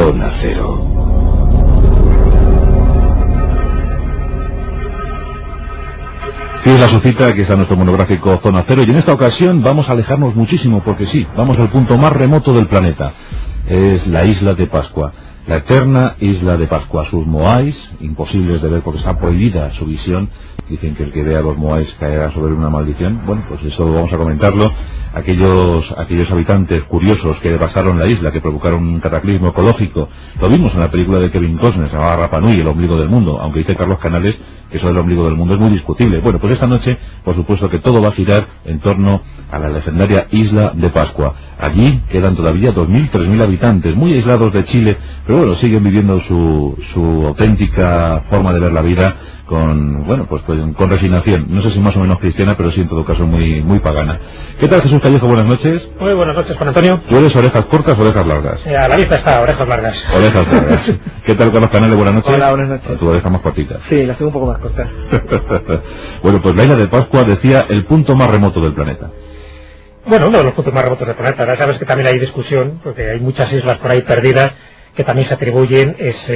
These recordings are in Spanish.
Zona Cero. Sí, es la Sucita, aquí está nuestro monográfico Zona Cero, y en esta ocasión vamos a alejarnos muchísimo, porque sí, vamos al punto más remoto del planeta. Es la isla de Pascua, la eterna isla de Pascua. Sus moais, imposibles de ver porque está prohibida su visión. Dicen que el que vea los moais caerá sobre una maldición. Bueno, pues eso vamos a comentarlo. Aquellos habitantes curiosos que devastaron la isla, que provocaron un cataclismo ecológico. Lo vimos en la película de Kevin Costner, se llamaba Rapa Nui, el ombligo del mundo, aunque dice Carlos Canales que eso del ombligo del mundo es muy discutible. Bueno, pues esta noche, por supuesto que todo va a girar en torno a la legendaria isla de Pascua. Allí quedan todavía 2.000, 3.000 habitantes, muy aislados de Chile, pero bueno, siguen viviendo su auténtica forma de ver la vida con resignación. No sé si más o menos cristiana, pero sí en todo caso muy pagana. ¿Qué tal, Jesús Callejo? Buenas noches. Muy buenas noches, Juan Antonio. ¿Tú eres orejas cortas o orejas largas? A la vista está, orejas largas. Orejas largas. ¿Qué tal, Carlos Canales? Buenas noches. Hola, buenas noches. Tu oreja más cortita. Sí, las tengo un poco más cortas. Bueno, pues la isla de Pascua, decía, el punto más remoto del planeta. Bueno, uno de los puntos más remotos del planeta. Ahora sabes que también hay discusión, porque hay muchas islas por ahí perdidas que también se atribuyen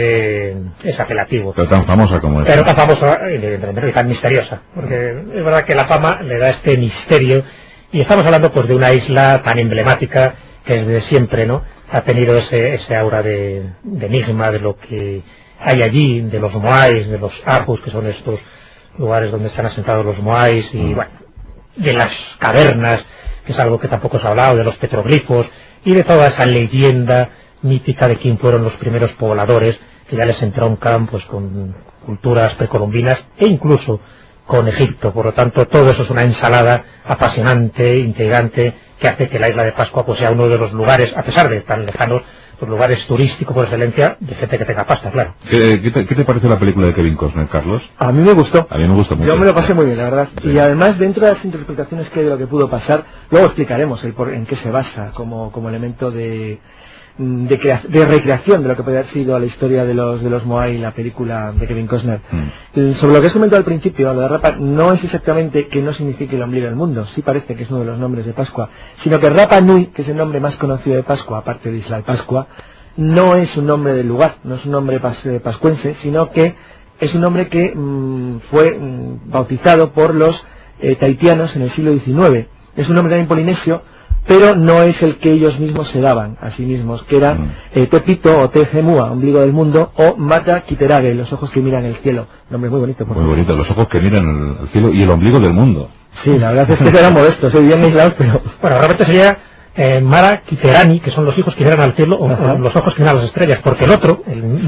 ese apelativo. Pero tan famosa como esta. Pero tan famosa y tan misteriosa. Porque es verdad que la fama le da este misterio. Y estamos hablando pues de una isla tan emblemática que desde siempre, ¿no?, ha tenido ese aura de enigma de lo que hay allí, de los moais, de los apus, que son estos lugares donde están asentados los moais, y bueno, de las cavernas, que es algo que tampoco se ha hablado, de los petroglifos, y de toda esa leyenda mítica de quién fueron los primeros pobladores, que ya les entroncan pues con culturas precolombinas e incluso con Egipto. Por lo tanto, todo eso es una ensalada apasionante, intrigante, que hace que la isla de Pascua pues sea uno de los lugares, a pesar de tan lejanos, los lugares turísticos por excelencia de gente que tenga pasta, claro. ¿Qué te parece la película de Kevin Costner, Carlos? A mí me gustó. A mí me gustó mucho. Yo me lo pasé muy bien, la verdad. Sí. Y además, dentro de las interpretaciones que hay de lo que pudo pasar, luego explicaremos en qué se basa como elemento de recreación de lo que puede haber sido la historia de los Moai, la película de Kevin Costner. Sobre lo que has comentado al principio, lo de Rapa, no es exactamente que no signifique el ombligo del mundo, sí parece que es uno de los nombres de Pascua, sino que Rapa Nui, que es el nombre más conocido de Pascua, aparte de Isla de Pascua, no es un nombre del lugar, no es un nombre pascuense, sino que es un nombre que fue bautizado por los tahitianos en el siglo XIX. Es un nombre también polinesio, pero no es el que ellos mismos se daban a sí mismos, que era Tepito o Tejemua, ombligo del mundo, o Mata Kiterage, los ojos que miran el cielo. Nombre muy bonito. Muy bonito, los ojos que miran el cielo y el ombligo del mundo. Sí, la verdad es que eran modestos, bien aislados, pero... Bueno, realmente sería Mara Kiterani, que son los hijos que miran al cielo, o los ojos que miran a las estrellas, porque el otro,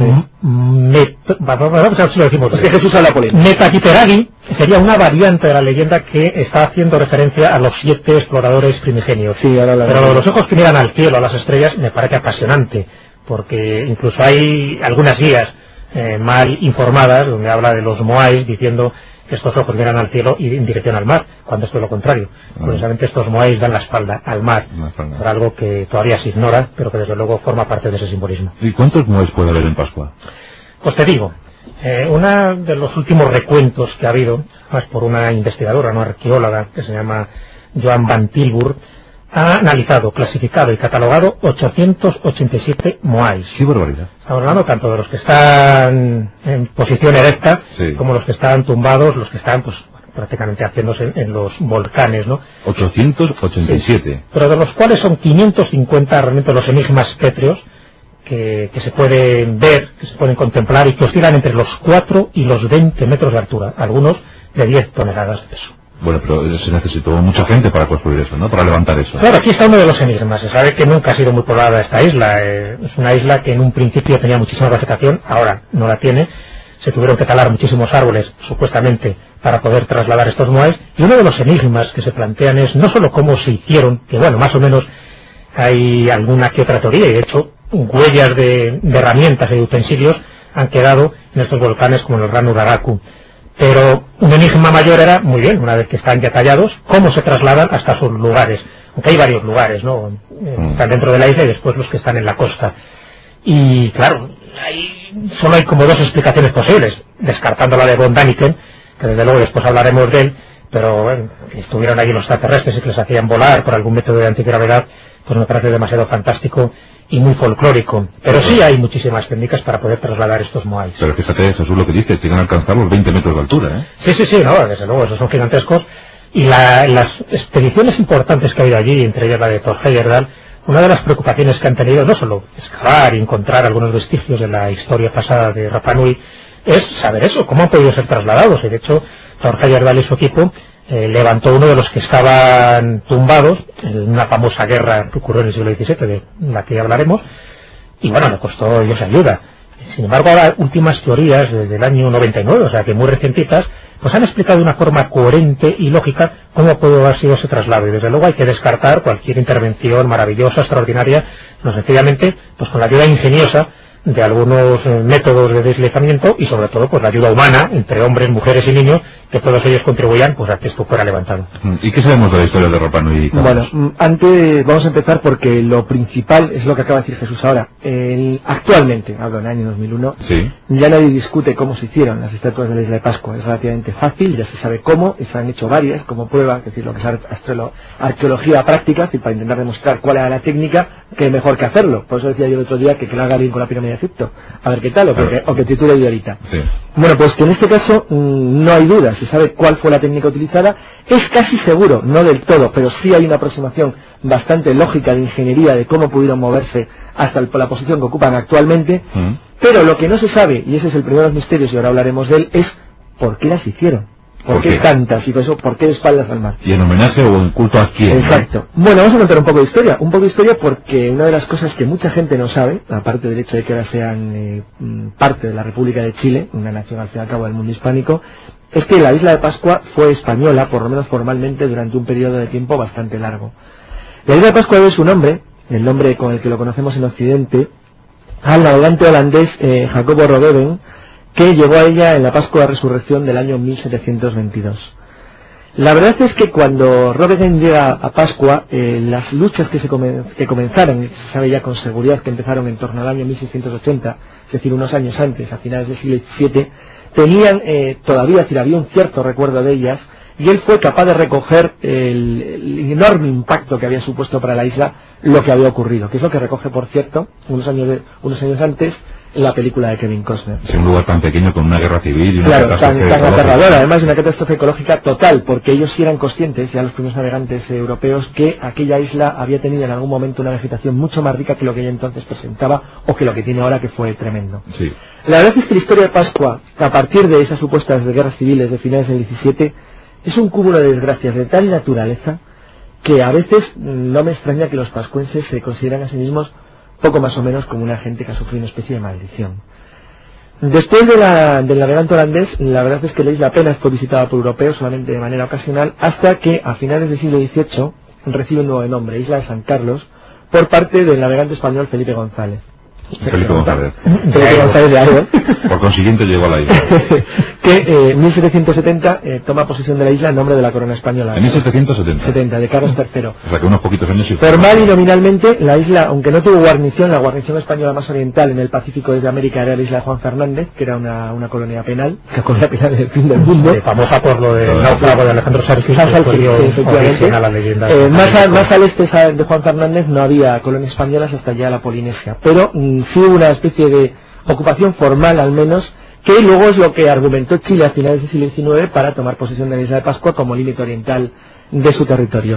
vamos a ver si lo decimos, porque Jesús habla por él. Meta Kiteragi sería una variante de la leyenda que está haciendo referencia a los 7 exploradores primigenios. Sí, ahora pero los ojos que miran al cielo, a las estrellas, me parece apasionante, porque incluso hay algunas guías mal informadas donde habla de los moais diciendo que estos ojos miran al cielo y en dirección al mar, cuando esto es lo contrario. Curiosamente estos moais dan la espalda al mar, por algo que todavía se ignora, pero que desde luego forma parte de ese simbolismo. ¿Y cuántos moais puede haber en Pascua? Pues te digo, uno de los últimos recuentos que ha habido, más por una investigadora, una arqueóloga, que se llama Joan van Tilburg, ha analizado, clasificado y catalogado 887 moais. ¡Qué barbaridad! Estamos hablando tanto de los que están en posición erecta, como los que están tumbados, los que están pues prácticamente haciéndose en los volcanes, ¿no? 887. Sí, pero de los cuales son 550 realmente los enigmas pétreos que se pueden ver, que se pueden contemplar y que oscilan entre los 4 y los 20 metros de altura, algunos de 10 toneladas de peso. Bueno, pero se necesitó mucha gente para construir eso, ¿no? Para levantar eso. Claro, aquí está uno de los enigmas. Se sabe que nunca ha sido muy poblada esta isla. Es una isla que en un principio tenía muchísima vegetación, ahora no la tiene. Se tuvieron que talar muchísimos árboles, supuestamente, para poder trasladar estos moais. Y uno de los enigmas que se plantean es no solo cómo se hicieron, que bueno, más o menos hay alguna que otra teoría, y de hecho huellas de herramientas y de utensilios han quedado en estos volcanes como en el Ranu Raraku. Pero un enigma mayor era, muy bien, una vez que están ya tallados, cómo se trasladan hasta sus lugares. Aunque hay varios lugares, ¿no? Están dentro de la isla y después los que están en la costa. Y claro, solo hay como 2 explicaciones posibles, descartando la de von Daniken, que desde luego después hablaremos de él, pero bueno, que estuvieron allí los extraterrestres y que les hacían volar por algún método de antigravedad, pues me parece demasiado fantástico y muy folclórico. Pero sí hay muchísimas técnicas para poder trasladar estos moais. Pero fíjate, Jesús, lo que dice, tienen que alcanzar los 20 metros de altura, ¿eh? Sí, no, desde luego, esos son gigantescos. Y las expediciones importantes que ha habido allí, entre ellas la de Thor Heyerdahl, una de las preocupaciones que han tenido, no solo excavar y encontrar algunos vestigios de la historia pasada de Rapa Nui, es saber eso, cómo han podido ser trasladados. Y de hecho, Thor Heyerdahl y su equipo levantó uno de los que estaban tumbados en una famosa guerra que ocurrió en el siglo XVII, de la que hablaremos, y bueno, le costó ellos ayuda. Sin embargo, ahora últimas teorías desde el año 99, o sea que muy recientitas, pues han explicado de una forma coherente y lógica cómo pudo haber sido ese traslado, y desde luego hay que descartar cualquier intervención maravillosa, extraordinaria, no sencillamente pues con la ayuda ingeniosa de algunos métodos de deslizamiento y sobre todo pues la ayuda humana entre hombres, mujeres y niños, que todos ellos contribuían pues a que esto fuera levantado. ¿Y qué sabemos de la historia de Rapa Nui? Bueno, antes vamos a empezar porque lo principal es lo que acaba de decir Jesús ahora. Actualmente, hablo en el año 2001, sí, ya nadie discute cómo se hicieron las estatuas de la isla de Pascua. Es relativamente fácil, ya se sabe cómo, y se han hecho varias como prueba, es decir, lo que es arqueología práctica, es decir, para intentar demostrar cuál era la técnica, que mejor que hacerlo. Por eso decía yo el otro día que lo haga alguien con la pirámide de Egipto, a ver qué tal, o que titule yo ahorita. Sí. Bueno, pues que en este caso no hay duda, se sabe cuál fue la técnica utilizada, es casi seguro, no del todo, pero sí hay una aproximación bastante lógica de ingeniería de cómo pudieron moverse hasta la posición que ocupan actualmente, pero lo que no se sabe, y ese es el primero de los misterios y ahora hablaremos de él, es por qué las hicieron. ¿Por qué tantas? Y por eso, ¿por qué de espaldas al mar? ¿Y en homenaje o en culto a quién? Exacto. Bueno, vamos a contar un poco de historia. Un poco de historia porque una de las cosas que mucha gente no sabe, aparte del hecho de que ahora sean parte de la República de Chile, una nación al fin y al cabo del mundo hispánico, es que la isla de Pascua fue española, por lo menos formalmente, durante un periodo de tiempo bastante largo. La isla de Pascua debe su nombre, el nombre con el que lo conocemos en Occidente, al navegante holandés Jacobo Roggeveen, que llegó a ella en la Pascua de Resurrección del año 1722. La verdad es que cuando Roggeveen llega a Pascua, las luchas que comenzaron, y se sabe ya con seguridad que empezaron en torno al año 1680, es decir, unos años antes, a finales del siglo XVII, tenían todavía, es decir, había un cierto recuerdo de ellas, y él fue capaz de recoger el enorme impacto que había supuesto para la isla lo que había ocurrido, que es lo que recoge, por cierto, unos años antes, la película de Kevin Costner. Es un lugar tan pequeño con una guerra civil y una catástrofe tan aterradora, además de una catástrofe ecológica total, porque ellos sí eran conscientes, ya los primeros navegantes europeos, que aquella isla había tenido en algún momento una vegetación mucho más rica que lo que ella entonces presentaba o que lo que tiene ahora, que fue tremendo. Sí. La verdad es que la historia de Pascua, a partir de esas supuestas guerras civiles de finales del 17, es un cúmulo de desgracias de tal naturaleza que a veces no me extraña que los pascuenses se consideran a sí mismos poco más o menos como una gente que ha sufrido una especie de maldición. Después del navegante holandés, la verdad es que la isla apenas fue visitada por europeos, solamente de manera ocasional, hasta que a finales del siglo XVIII recibe un nuevo nombre, Isla de San Carlos, por parte del navegante español Felipe González. Felipe González de Argel. Por consiguiente llegó a la isla. Que en 1770 toma posesión de la isla en nombre de la corona española. En 1770. De Carlos III. O sea que unos poquitos años. Formal y nominalmente, la isla, aunque no tuvo guarnición, la guarnición española más oriental en el Pacífico desde América era la isla de Juan Fernández, que era una colonia penal, la colonia penal del fin del mundo. Famosa por lo del náufrago de Alejandro Sarkis, efectivamente. Más al este de Juan Fernández no había colonias españolas hasta ya la Polinesia, pero sí hubo una especie de ocupación formal al menos, que luego es lo que argumentó Chile a finales del siglo XIX para tomar posesión de la isla de Pascua como límite oriental de su territorio.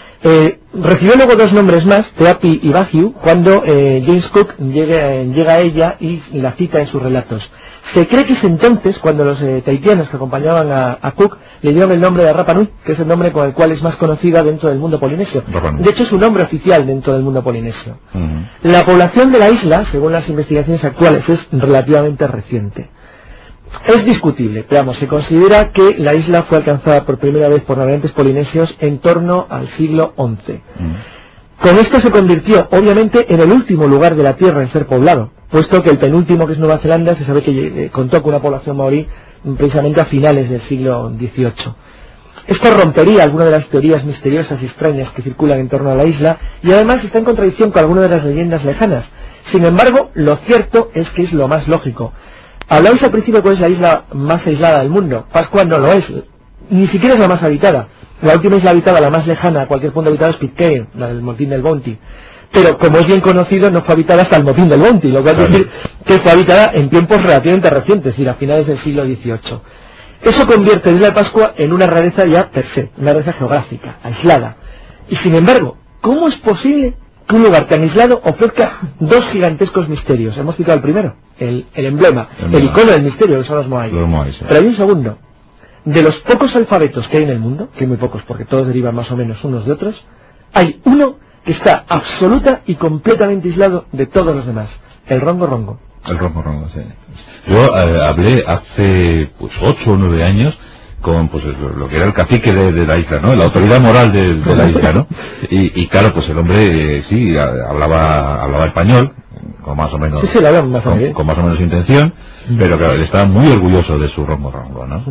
Recibió luego dos nombres más, Teapi y Bahiu, cuando James Cook llega a ella y la cita en sus relatos. Se cree que es entonces cuando los tahitianos que acompañaban a Cook le dieron el nombre de Rapa Nui, que es el nombre con el cual es más conocida dentro del mundo polinesio. De hecho es un nombre oficial dentro del mundo polinesio. La población de la isla, según las investigaciones actuales, es relativamente reciente. Es discutible, pero vamos, se considera que la isla fue alcanzada por primera vez por navegantes polinesios en torno al siglo XI. Con esto se convirtió, obviamente, en el último lugar de la Tierra en ser poblado, puesto que el penúltimo, que es Nueva Zelanda, se sabe que contó con una población maorí precisamente a finales del siglo XVIII. Esto rompería algunas de las teorías misteriosas y extrañas que circulan en torno a la isla, y además está en contradicción con algunas de las leyendas lejanas. Sin embargo, lo cierto es que es lo más lógico. Hablabais al principio cuál es la isla más aislada del mundo. Pascua no lo es, ni siquiera es la más habitada. La última isla habitada, la más lejana a cualquier punto habitado, es Pitcairn, la del Montín del Bounty. pero como es bien conocido, no fue habitada hasta el motín del Bounty, lo cual quiere decir que fue habitada en tiempos relativamente recientes, es decir, a finales del siglo XVIII. Eso convierte la isla de Pascua en una rareza ya per se, una rareza geográfica, aislada. Y sin embargo, ¿cómo es posible que un lugar tan aislado ofrezca dos gigantescos misterios? Hemos citado el primero, el emblema, el icono del misterio, que son los Moai. Pero hay un segundo. De los pocos alfabetos que hay en el mundo, que hay muy pocos porque todos derivan más o menos unos de otros, hay uno que está absoluta y completamente aislado de todos los demás, el rongo rongo. El rongo rongo, sí. Yo hablé hace 8 o 9 años con lo que era el cacique de la isla, ¿no? La autoridad moral de la isla, ¿no? Y claro, pues el hombre sí hablaba español, con más o menos con más o menos intención, pero claro, él estaba muy orgulloso de su rongo rongo, ¿no?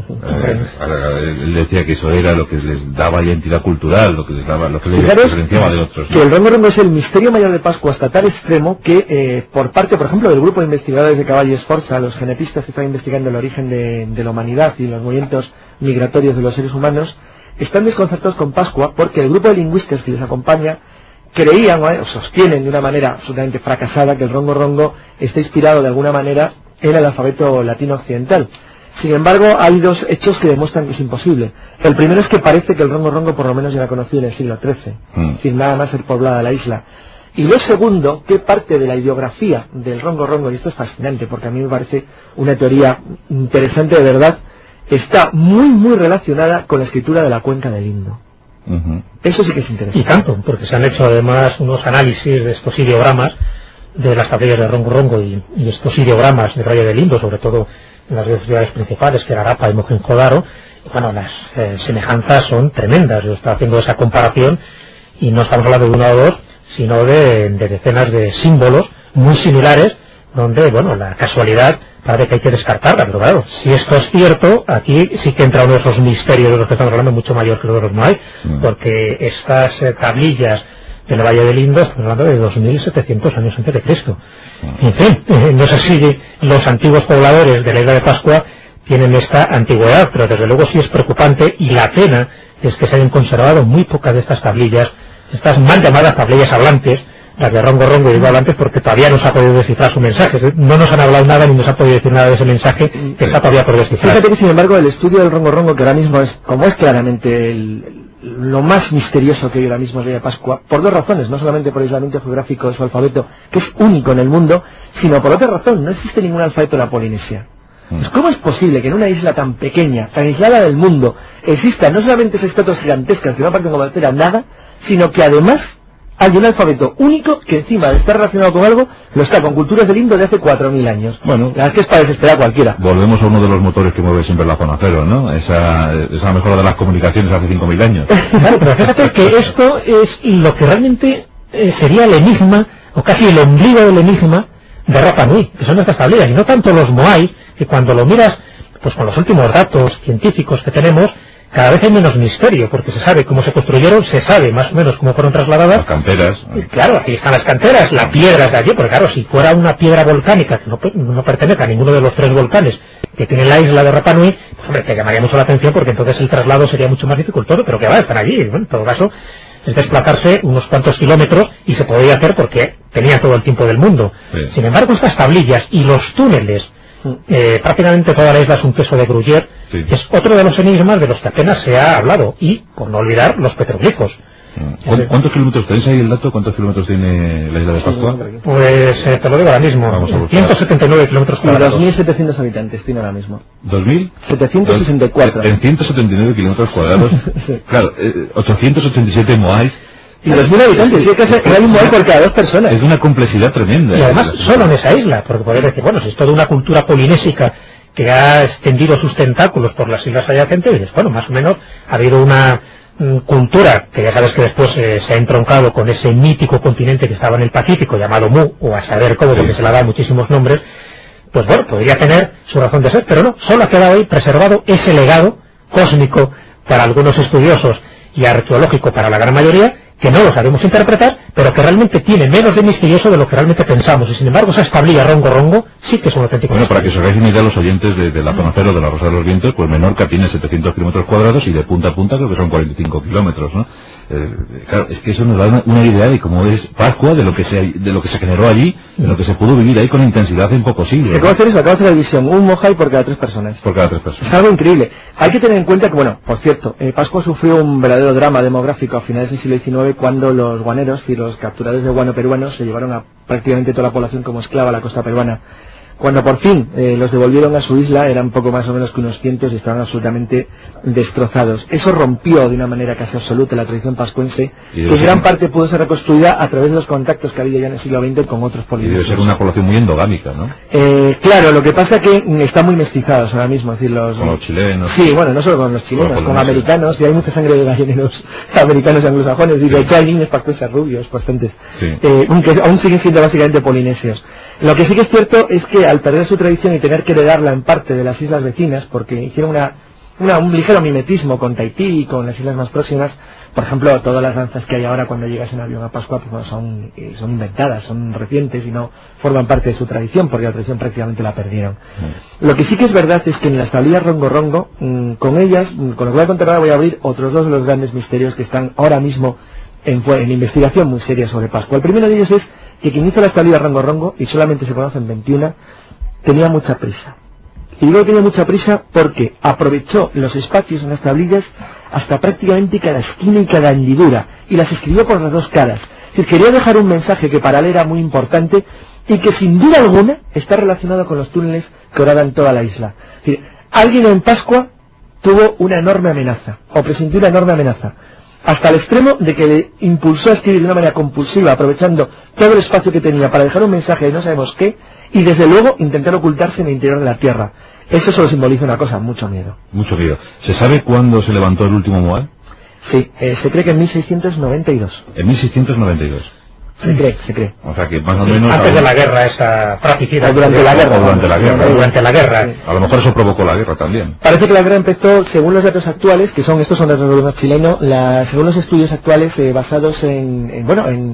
Él decía que eso era lo que les daba identidad cultural, lo que les diferenciaba de otros, ¿no? Que el rongo rongo es el misterio mayor de Pascua hasta tal extremo que por parte, por ejemplo, del grupo de investigadores de Cavall y Sforza, los genetistas que están investigando el origen de la humanidad y los movimientos migratorios de los seres humanos, están desconcertados con Pascua porque el grupo de lingüistas que les acompaña creían o sostienen de una manera absolutamente fracasada que el rongo rongo está inspirado de alguna manera en el alfabeto latino occidental. Sin embargo, hay dos hechos que demuestran que es imposible. El primero es que parece que el rongo rongo por lo menos ya era conocido en el siglo XIII, sin nada más ser poblada la isla. Y lo segundo, que parte de la ideografía del rongo rongo, y esto es fascinante porque a mí me parece una teoría interesante de verdad, está muy muy relacionada con la escritura de la cuenca del Indo. Eso sí que es interesante. Y tanto, porque se han hecho además unos análisis de estos ideogramas de las tablillas de rongo rongo y estos ideogramas del Valle del Indo, sobre todo en las dos ciudades principales, que era Harappa y Mohenjo-Daro. Bueno, las semejanzas son tremendas. Yo estaba haciendo esa comparación y no estamos hablando de uno o dos, sino de decenas de símbolos muy similares, donde, bueno, la casualidad parece que hay que descartarla, pero claro, si esto es cierto, aquí sí que entra uno de esos misterios de los que estamos hablando, mucho mayor que los de los Moai, porque estas tablillas del Valle del Indo estamos hablando de 2.700 años antes de Cristo. En fin, no sé si los antiguos pobladores de la isla de Pascua tienen esta antigüedad, pero desde luego sí es preocupante, y la pena es que se hayan conservado muy pocas de estas tablillas, estas mal llamadas tablillas hablantes, las de rongo rongo, y digo hablantes porque todavía no se ha podido descifrar su mensaje. No nos han hablado nada ni nos ha podido decir nada de ese mensaje que está todavía por descifrar. Fíjate que sin embargo el estudio del rongo rongo, que ahora mismo es, como es claramente lo más misterioso que hay ahora mismo en la isla de Pascua, por dos razones, no solamente por el aislamiento geográfico de su alfabeto, que es único en el mundo, sino por otra razón, no existe ningún alfabeto de la Polinesia. ¿Cómo es posible que en una isla tan pequeña, tan aislada del mundo, existan no solamente esas estatuas gigantescas que no parten como nada, sino que además hay un alfabeto único que encima de estar relacionado con algo, lo está con culturas del Indo de hace 4.000 años? Bueno, la verdad es que es para desesperar a cualquiera. Volvemos a uno de los motores que mueve siempre la zona cero, ¿no? Esa mejora de las comunicaciones hace 5.000 años. Claro, pero fíjate que esto es lo que realmente sería el enigma, o casi el ombligo del enigma de Rapa Nui, que son estas tablillas, y no tanto los Moai, que cuando lo miras, pues con los últimos datos científicos que tenemos, cada vez hay menos misterio, porque se sabe cómo se construyeron, se sabe más o menos cómo fueron trasladadas. Las canteras. Claro, aquí están las canteras, la piedra de allí, porque claro, si fuera una piedra volcánica que no pertenece a ninguno de los 3 volcanes que tiene la isla de Rapa Nui, pues hombre, te llamaría mucho la atención, porque entonces el traslado sería mucho más dificultoso, pero que va, están allí. Bueno, en todo caso, es desplazarse unos cuantos kilómetros y se podría hacer porque tenía todo el tiempo del mundo. Sí. Sin embargo, estas tablillas y los túneles, prácticamente toda la isla es un queso de Gruyère, sí. Es otro de los enigmas de los que apenas se ha hablado, y por no olvidar los petroglifos. ¿Cuántos kilómetros tenéis ahí el dato? ¿Cuántos kilómetros tiene la isla de Pascua? Pues te lo digo ahora mismo. 179 kilómetros cuadrados. 2.700 habitantes tiene ahora mismo. ¿2.000? 764. En 179 kilómetros cuadrados. Sí. Claro, 887 moais. Y 2.000 habitantes, que hay un moai por cada 2 personas. Es una complejidad tremenda. Y además, solo en esa isla, porque podéis decir, bueno, si es toda una cultura polinésica que ha extendido sus tentáculos por las islas adyacentes, y dices, bueno, más o menos ha habido una cultura que ya sabes que después se ha entroncado con ese mítico continente que estaba en el Pacífico llamado Mu, o a saber cómo, porque se le ha dado muchísimos nombres. Pues bueno, podría tener su razón de ser, pero no, solo ha quedado ahí preservado ese legado cósmico para algunos estudiosos y arqueológico para la gran mayoría, que no lo sabemos interpretar, pero que realmente tiene menos de misterioso de lo que realmente pensamos, y sin embargo esa tablilla Rongo sí que es un auténtico misterio. Para que os hagáis una idea los oyentes de la zona cero de la Rosa de los Vientos, pues Menorca tiene 700 kilómetros cuadrados y de punta a punta creo que son 45 kilómetros, ¿no? Claro, es que eso nos da una idea de cómo es Pascua, de lo que se generó allí, de lo que se pudo vivir ahí con intensidad en pocos siglos. Acabo de hacer la división, un Mojai por cada 3 personas. Por cada 3 personas. Es algo increíble. Hay que tener en cuenta que, bueno, por cierto, Pascua sufrió un verdadero drama demográfico a finales del siglo XIX cuando los guaneros y los capturadores de guano peruanos se llevaron a prácticamente toda la población como esclava a la costa peruana. Cuando por fin los devolvieron a su isla, eran poco más o menos que unos cientos y estaban absolutamente destrozados. Eso rompió de una manera casi absoluta la tradición pascuense, que en gran parte pudo ser reconstruida a través de los contactos que había ya en el siglo XX con otros polinesios. Y debe ser una población muy endogámica, ¿no? Claro, lo que pasa es que están muy mestizados ahora mismo, es decir, con los chilenos. Sí, bueno, no solo con los chilenos, con americanos, y hay mucha sangre de gallineros americanos y anglosajones, y de hecho hay niños pascuenses rubios, bastantes, aunque aún siguen siendo básicamente polinesios. Lo que sí que es cierto es que al perder su tradición y tener que heredarla en parte de las islas vecinas, porque hicieron un ligero mimetismo con Tahití y con las islas más próximas, por ejemplo, todas las danzas que hay ahora cuando llegas en avión a Pascua pues, bueno, son inventadas, son recientes y no forman parte de su tradición, porque la tradición prácticamente la perdieron. Lo que sí que es verdad es que en las tablillas Rongo, con ellas, con lo que voy a contar ahora, voy a abrir otros dos de los grandes misterios que están ahora mismo en investigación muy seria sobre Pascua. El primero de ellos es que quien hizo las tablillas Rongo, y solamente se conocen 21, tenía mucha prisa. Y digo que tenía mucha prisa porque aprovechó los espacios en las tablillas hasta prácticamente cada esquina y cada hendidura, y las escribió por las dos caras. Es decir, quería dejar un mensaje que para él era muy importante y que sin duda alguna está relacionado con los túneles que oraban toda la isla. Es decir, alguien en Pascua tuvo una enorme amenaza, o presintió una enorme amenaza, hasta el extremo de que le impulsó a escribir de una manera compulsiva, aprovechando todo el espacio que tenía para dejar un mensaje de no sabemos qué, y desde luego intentar ocultarse en el interior de la tierra. Eso solo simboliza una cosa, mucho miedo. Mucho miedo. ¿Se sabe cuándo se levantó el último Moai? Sí, se cree que en 1692. ¿En 1692? Se cree. O sea que más o menos... Antes de la guerra esa fratricida. Durante la guerra. Durante la guerra. A lo mejor eso provocó la guerra también. Parece que la guerra empezó, según los datos actuales, estos son datos del gobierno chileno, según los estudios actuales basados en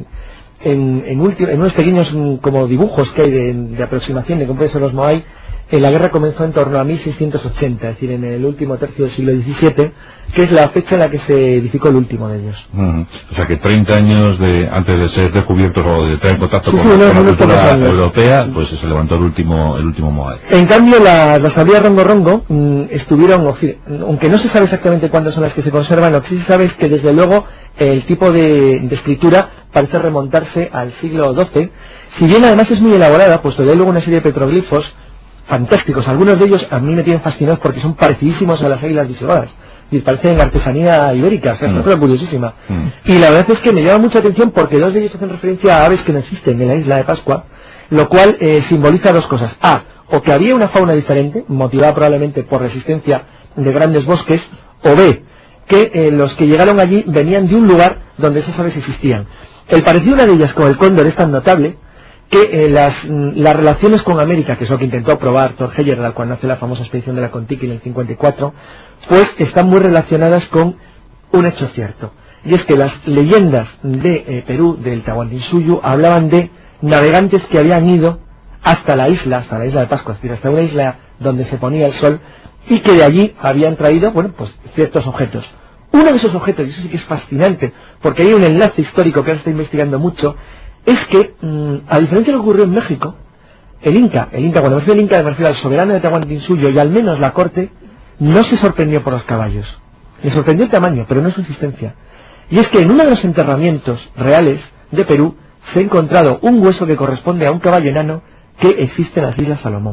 unos pequeños como dibujos que hay de aproximación de cómo pueden ser los Moai. La guerra comenzó en torno a 1680, es decir, en el último tercio del siglo XVII, que es la fecha en la que se edificó el último de ellos. O sea que 30 años antes de ser descubiertos o de tener contacto con la cultura europea, pues se levantó el último Moai. En cambio, las tablillas Rongo estuvieron, aunque no se sabe exactamente cuándo son las que se conservan, lo que sí se sabe es que desde luego el tipo de escritura parece remontarse al siglo XII, si bien además es muy elaborada, puesto que hay luego una serie de petroglifos fantásticos. Algunos de ellos a mí me tienen fascinados porque son parecidísimos a las águilas visigodas y parecen artesanía ibérica, o sea, es una cosa curiosísima. Y la verdad es que me llama mucha atención porque dos de ellos hacen referencia a aves que no existen en la isla de Pascua, lo cual simboliza dos cosas. A, o que había una fauna diferente, motivada probablemente por resistencia de grandes bosques, o B, que los que llegaron allí venían de un lugar donde esas aves existían. El parecido de una de ellas con el cóndor es tan notable que las relaciones con América, que es lo que intentó probar Thor Heyerdahl cuando hace la famosa expedición de la Kon-Tiki en el 54, pues están muy relacionadas con un hecho cierto. Y es que las leyendas de Perú, del Tahuantinsuyo, hablaban de navegantes que habían ido hasta la isla de Pascua, es decir, hasta una isla donde se ponía el sol, y que de allí habían traído, pues ciertos objetos. Uno de esos objetos, y eso sí que es fascinante, porque hay un enlace histórico que ahora está investigando mucho, es que, a diferencia de lo que ocurrió en México, el Inca, cuando me refiero al Inca, me refiero al soberano de Tahuantinsuyo y al menos la corte, no se sorprendió por los caballos. Le sorprendió el tamaño, pero no su existencia. Y es que en uno de los enterramientos reales de Perú se ha encontrado un hueso que corresponde a un caballo enano que existe en las Islas Salomón.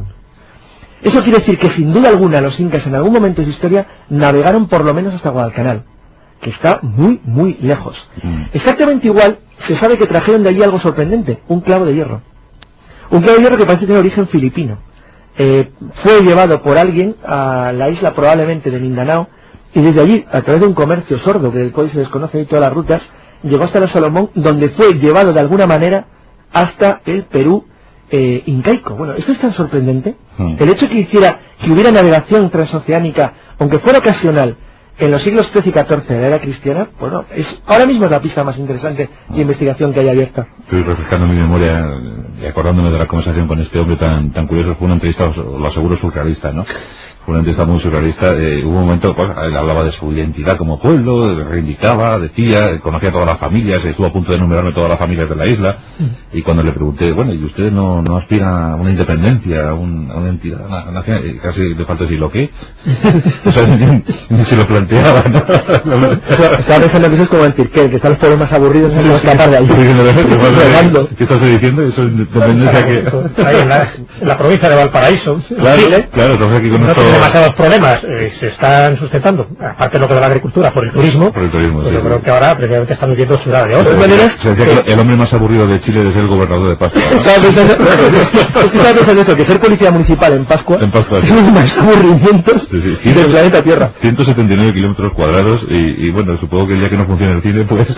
Eso quiere decir que sin duda alguna los incas en algún momento de su historia navegaron por lo menos hasta Guadalcanal, que está muy, muy lejos. Exactamente igual, se sabe que trajeron de allí algo sorprendente, un clavo de hierro. Un clavo de hierro que parece tener origen filipino. Fue llevado por alguien a la isla probablemente de Mindanao, y desde allí, a través de un comercio sordo, del cual se desconoce todas las rutas, llegó hasta la Salomón, donde fue llevado de alguna manera hasta el Perú incaico. Bueno, esto es tan sorprendente. El hecho que hubiera navegación transoceánica, aunque fuera ocasional, en los siglos XIII y XIV de la era cristiana, bueno, ahora mismo es la pista más interesante de investigación que hay abierta. Estoy refrescando mi memoria y acordándome de la conversación con este hombre tan curioso. Fue una entrevista, lo aseguro, surrealista, ¿no? Fue una entrevista muy surrealista. Hubo un momento, pues, él hablaba de su identidad como pueblo, reivindicaba, decía, conocía a todas las familias, estuvo a punto de enumerarme todas las familias de la isla, y cuando le pregunté, bueno, ¿y usted no aspira a una independencia, a una entidad nacional? Y casi le falta decir, ¿lo qué? O sea, ni se lo planteaba, ¿no? Estaba pensando que eso es como decir que están los pueblos más aburridos en escapar de allí. ¿Qué estás diciendo? Eso es independencia que... Ahí en la provincia de Valparaíso, claro, Chile, claro, entonces aquí con no esto... tiene demasiados problemas, se están sustentando, aparte de lo que de la agricultura, por el turismo. Por el turismo, pues sí, yo creo sí. que ahora precisamente están viviendo su edad de oro. De todas maneras, Se decía que el hombre más aburrido de Chile es el gobernador de Pascua, ¿no? Estaba pensando eso, que ser policía municipal en Pascua es uno de los más aburrimientos del planeta Tierra. 179 kilómetros cuadrados y bueno, supongo que el día que no funcione el cine, pues...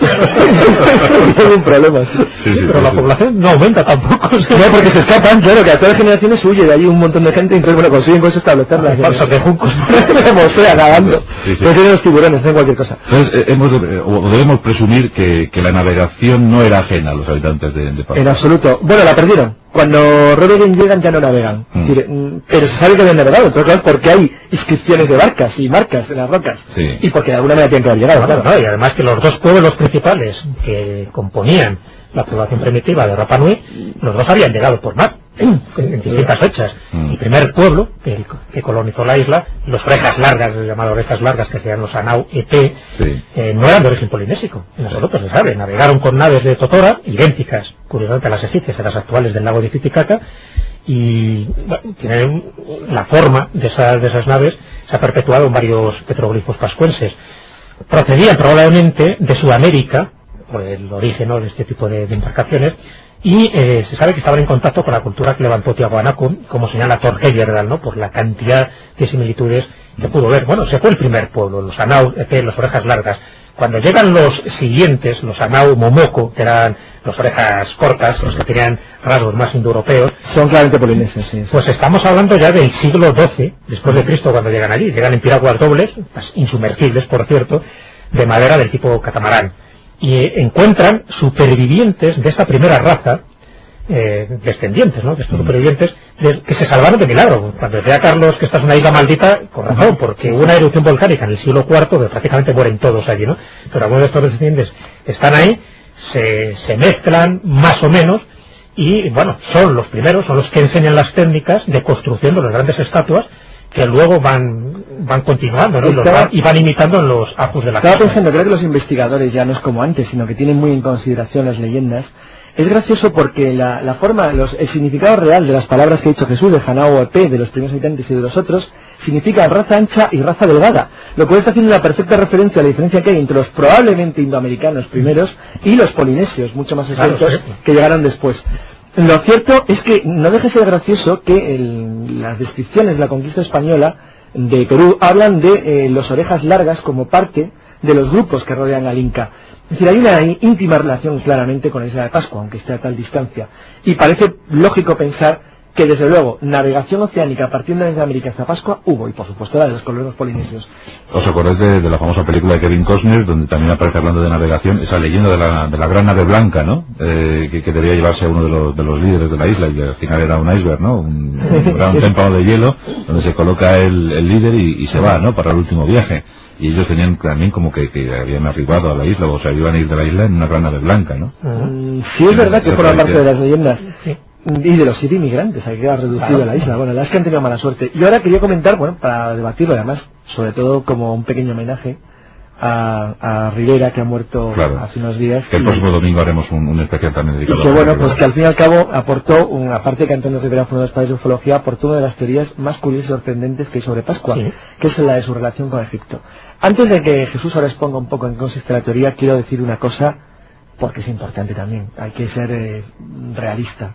No hay un problema. Sí, pero la población no aumenta tampoco. No, porque se escapan, claro, que a todas las generaciones huye de allí un montón de gente y entonces, bueno, consiguen con eso establecerlas. Falsas de juncos. Como sea, nadando. Sí, sí. Prefieren los tiburones, en cualquier cosa. Entonces, debemos presumir que la navegación no era ajena a los habitantes de Pascua. En absoluto. Bueno, la perdieron. Cuando Roderick llegan ya no navegan. Es decir, pero se sabe que habían navegado, entonces claro, porque hay inscripciones de barcas y marcas en las rocas. Sí. Y porque de alguna manera tienen que haber llegado, claro. No, y además que los dos pueblos principales que componían la población primitiva de Rapa Nui, los dos habían llegado por mar en distintas fechas. El primer pueblo que colonizó la isla, los orejas largas, los llamados orejas largas, que serían los Anau Epe, no eran de origen polinésico, en absoluto se sabe. Navegaron con naves de Totora, idénticas, curiosamente a las egipcias, a las actuales del lago de Titicaca, y bueno, tienen la forma de esas naves se ha perpetuado en varios petroglifos pascuenses. Procedían probablemente de Sudamérica, por el origen, ¿no?, de este tipo de embarcaciones, y se sabe que estaban en contacto con la cultura que levantó Tiahuanaco, como señala Thor Heyerdahl, ¿no?, por la cantidad de similitudes que pudo ver. Bueno, ese fue el primer pueblo, los Anau, las orejas largas. Cuando llegan los siguientes, los Anau Momoko, que eran las orejas cortas, los que tenían rasgos más indoeuropeos, son claramente polineses, sí. Pues estamos hablando ya del siglo XII, después de Cristo, cuando llegan allí. Llegan en piraguas dobles, insumergibles, por cierto, de madera del tipo catamarán. Y encuentran supervivientes de esta primera raza, descendientes, ¿no?, de estos supervivientes, que se salvaron de milagro. Cuando decía Carlos que esta es una isla maldita, con razón, porque hubo una erupción volcánica en el siglo IV, donde prácticamente mueren todos allí, ¿no? Pero algunos de estos descendientes están ahí, se mezclan más o menos, y bueno, son los primeros, son los que enseñan las técnicas de construcción de las grandes estatuas, que luego van continuando, ¿no?, y van imitando en los ajus de la casa. Estaba pensando, creo que los investigadores ya no es como antes, sino que tienen muy en consideración las leyendas. Es gracioso porque la forma, el significado real de las palabras que ha dicho Jesús, de Hanao Epe, de los primeros habitantes y de los otros, significa raza ancha y raza delgada, lo cual está haciendo una perfecta referencia a la diferencia que hay entre los probablemente indoamericanos primeros y los polinesios, mucho más extensos, que llegaron después. Lo cierto es que no deja de ser gracioso que las descripciones de la conquista española de Perú hablan de los orejas largas como parte de los grupos que rodean al Inca. Es decir, hay una íntima relación claramente con la isla de Pascua, aunque esté a tal distancia. Y parece lógico pensar que, desde luego, navegación oceánica partiendo desde América hasta Pascua hubo, y por supuesto la de los colonos polinesios. ¿Os acordáis de la famosa película de Kevin Costner, donde también aparece hablando de navegación, esa leyenda de la gran nave blanca, ¿no?, que debía llevarse a uno de los líderes de la isla, y al final era un iceberg, ¿no?, un gran témpano de hielo, donde se coloca el líder y se va, ¿no?, para el último viaje. Y ellos tenían también como que habían arribado a la isla, o sea, iban a ir de la isla en una gran nave blanca, ¿no? Sí, es verdad que forma parte de las leyendas. Y de los 7 inmigrantes a que queda reducido a la isla. Bueno, las que han tenido mala suerte. Y ahora quería comentar, bueno, para debatirlo además, sobre todo como un pequeño homenaje a Rivera, que ha muerto hace unos días. Que el próximo domingo haremos un especial también dedicado a Rivera. Bueno, pues que al fin y al cabo aportó, aparte que Antonio Rivera fue uno de los padres de ufología, aportó una de las teorías más curiosas y sorprendentes que hay sobre Pascua, que es la de su relación con Egipto. Antes de que Jesús ahora exponga un poco en qué consiste la teoría, quiero decir una cosa, porque es importante también, hay que ser realista.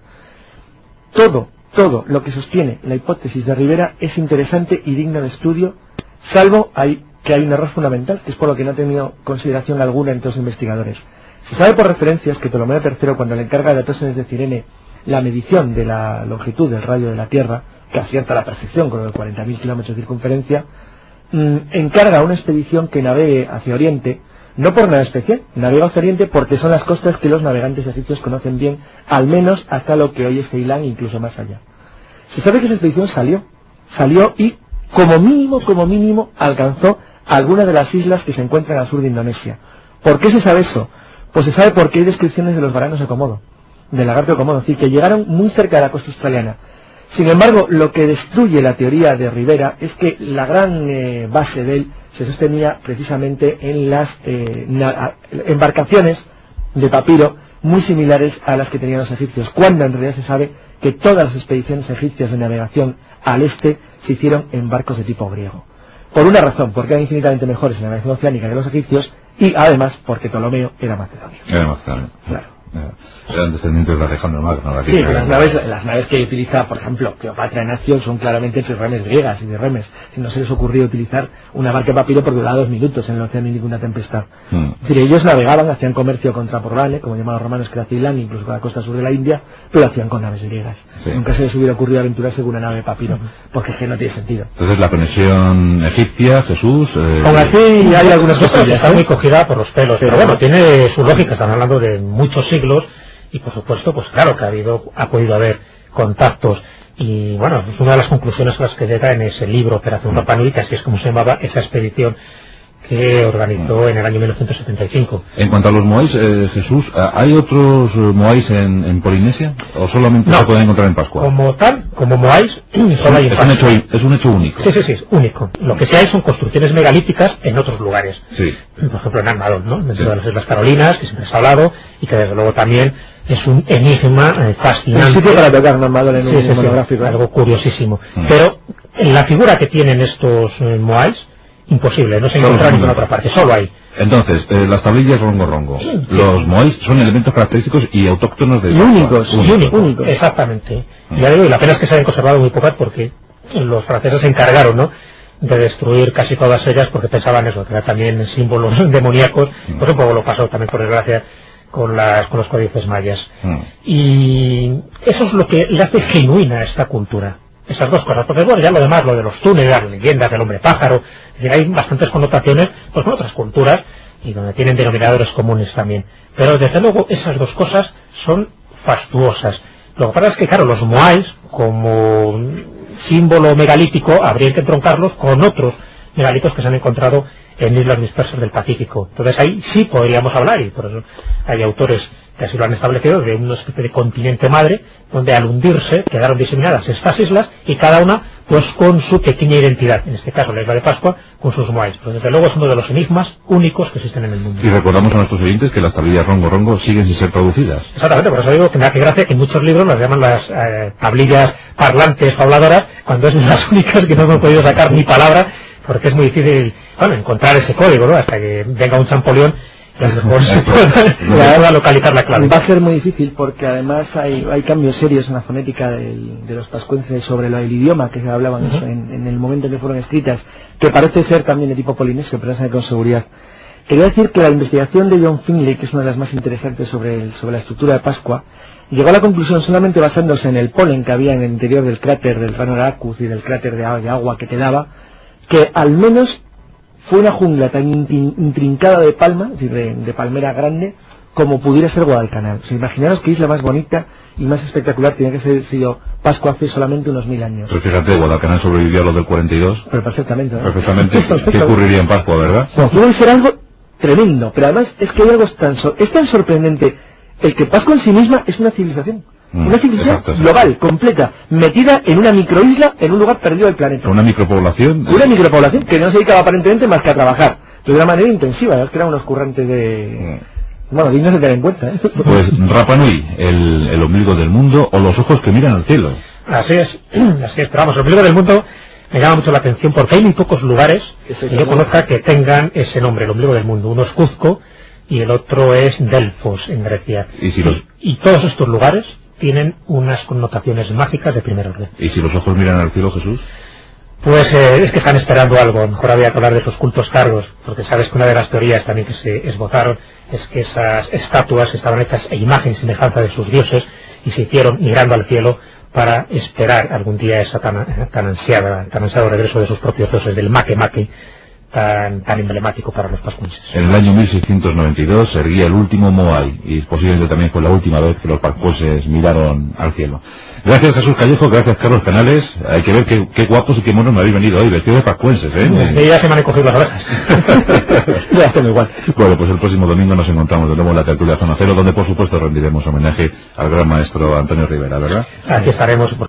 Todo lo que sostiene la hipótesis de Rivera es interesante y digno de estudio, salvo que hay un error fundamental, que es por lo que no ha tenido consideración alguna entre los investigadores. Se sabe por referencias que Ptolomeo III, cuando le encarga a Eratóstenes de Cirene la medición de la longitud del radio de la Tierra, que acierta a la perfección con los 40.000 kilómetros de circunferencia, encarga a una expedición que navegue hacia Oriente, no por nada especial, navega hacia Oriente porque son las costas que los navegantes egipcios conocen bien, al menos hasta lo que hoy es Ceilán e incluso más allá. Se sabe que esa expedición salió y como mínimo alcanzó algunas de las islas que se encuentran al sur de Indonesia. ¿Por qué se sabe eso? Pues se sabe porque hay descripciones de los varanos de Komodo, del lagarto de Komodo, es decir, que llegaron muy cerca de la costa australiana. Sin embargo, lo que destruye la teoría de Rivera es que la gran base de él se sostenía precisamente en las embarcaciones de papiro muy similares a las que tenían los egipcios, cuando en realidad se sabe que todas las expediciones egipcias de navegación al este se hicieron en barcos de tipo griego. Por una razón, porque eran infinitamente mejores en la navegación oceánica que los egipcios, y además porque Ptolomeo era macedonio. Claro. Eran descendientes de Alejandro Magno. Sí, las naves que utiliza, por ejemplo, Cleopatra y Nacio son claramente trirremes griegas y birremes. Si no se les ocurrió utilizar una barca de papiro porque duraba 2 minutos en el océano y ninguna tempestad. Es decir, ellos navegaban, hacían comercio contra Porrane, como llamaban los romanos, que era Ceilán, incluso con la costa sur de la India, pero lo hacían con naves griegas. Sí. Nunca se les hubiera ocurrido aventurarse con una nave de papiro, porque es que no tiene sentido. Entonces la conexión egipcia, Jesús... Aún así hay algunas cosas está muy cogida por los pelos, pero bueno, tiene su lógica, están hablando de muchos siglos. Y por supuesto, pues claro que ha podido haber contactos. Y bueno, es una de las conclusiones a las que llega en ese libro, Operación Rapa Nui, que así es como se llamaba esa expedición que organizó en el año 1975. En cuanto a los moais, Jesús, ¿hay otros moais en Polinesia? ¿O solamente se pueden encontrar en Pascua? Como tal, como moais, solo hay en Pascua. Es un hecho único. Sí, es único. Lo que sí hay son construcciones megalíticas en otros lugares. Sí. Por ejemplo, en Armadón, ¿no? Dentro de las Islas Carolinas, que siempre se ha hablado, y que desde luego también es un enigma fascinante. Un sitio para tocar Armadón en un monográfico. Algo curiosísimo. Pero la figura que tienen estos moais, imposible, no se encuentra en ninguna otra parte, solo hay. Entonces, las tablillas rongo. Los moais son elementos característicos y autóctonos de... Y únicos. Exactamente. Ya digo, y la pena es que se hayan conservado muy pocas porque los franceses se encargaron, ¿no?, de destruir casi todas ellas porque pensaban eso, que eran también símbolos demoníacos. Pues un poco lo pasó también, por desgracia, con los códices mayas. Y eso es lo que le hace genuina a esta cultura. Esas dos cosas, porque bueno, ya lo demás, lo de los túneles, las leyendas del hombre pájaro, es decir, hay bastantes connotaciones pues con otras culturas y donde tienen denominadores comunes también. Pero desde luego esas dos cosas son fastuosas. Lo que pasa es que claro, los moais, como símbolo megalítico, habría que entroncarlos con otros megalitos que se han encontrado en islas dispersas del Pacífico. Entonces ahí sí podríamos hablar, y por eso hay autores que así lo han establecido, de una especie de continente madre, donde al hundirse quedaron diseminadas estas islas y cada una pues con su pequeña identidad, en este caso la isla de Pascua con sus moais. Pero desde luego es uno de los enigmas únicos que existen en el mundo. Y recordamos a nuestros oyentes que las tablillas rongo siguen sin ser traducidas. Exactamente, por eso digo que me hace gracia que en muchos libros las llaman las tablillas parlantes o habladoras, cuando es las únicas que no hemos podido sacar ni palabra, porque es muy difícil, bueno, encontrar ese código, ¿no?, hasta que venga un Champollion y a lo mejor se pueda localizar la clave. Va a ser muy difícil porque además hay cambios serios en la fonética de los pascuenses sobre el idioma que se hablaban en el momento en que fueron escritas, que parece ser también de tipo polinesio, pero no sabe con seguridad. Quería decir que la investigación de John Finlay, que es una de las más interesantes sobre la estructura de Pascua, llegó a la conclusión, solamente basándose en el polen que había en el interior del cráter del Rano Aracus y del cráter de agua que te daba, que al menos fue una jungla tan intrincada de palma, es decir, de palmera grande, como pudiera ser Guadalcanal. O sea, imaginaros qué isla más bonita y más espectacular tenía que haber sido Pascua hace solamente unos 1000 años. Pero fíjate, Guadalcanal sobrevivió a lo del 42. Pero perfectamente, ¿no? Perfectamente. ¿Qué ocurriría en Pascua, verdad? Bueno, puede ser algo tremendo, pero además es que hay algo es tan sorprendente el que Pascua en sí misma es una civilización. Una civilización global, completa, metida en una microisla, en un lugar perdido del planeta. Una micropoblación. Una micropoblación que no se dedicaba aparentemente más que a trabajar, de una manera intensiva, es que eran unos currantes de... Bueno, dignos de tener en cuenta, ¿eh? Pues Rapa Nui, el ombligo del mundo, o los ojos que miran al cielo. Así es, pero vamos, el ombligo del mundo me llama mucho la atención porque hay muy pocos lugares que yo conozca que tengan ese nombre, el ombligo del mundo. Uno es Cuzco y el otro es Delfos, en Grecia. Y todos estos lugares tienen unas connotaciones mágicas de primer orden. ¿Y si los ojos miran al cielo, Jesús? Pues es que están esperando algo. Mejor había que hablar de esos cultos cargos, porque sabes que una de las teorías también que se esbozaron es que esas estatuas estaban hechas a imagen y semejanza de sus dioses y se hicieron mirando al cielo para esperar algún día esa tan ansiado regreso de sus propios dioses, del make-make, tan emblemático para los pascuenses. En el año 1692 se erguía el último Moai, y posiblemente también fue la última vez que los pascuenses miraron al cielo. Gracias, Jesús Callejo, gracias, Carlos Canales. Hay que ver qué guapos y qué monos me habéis venido hoy, vestidos de pascuenses, ¿eh? Ya se me han encogido las orejas. Ya estoy igual. Bueno, pues el próximo domingo nos encontramos de nuevo en la tertulia Zona Cero, donde por supuesto rendiremos homenaje al gran maestro Antonio Rivera, ¿verdad? Aquí estaremos.